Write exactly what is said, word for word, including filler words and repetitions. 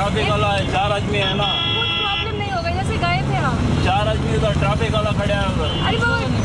Traffic वाला है, चार आदमी है ना, कुछ प्रॉब्लम नहीं होगा, जैसे गए थे हम। चार आदमी उधर ट्रैफिक वाला खड़ा है उधर। अरे बाबा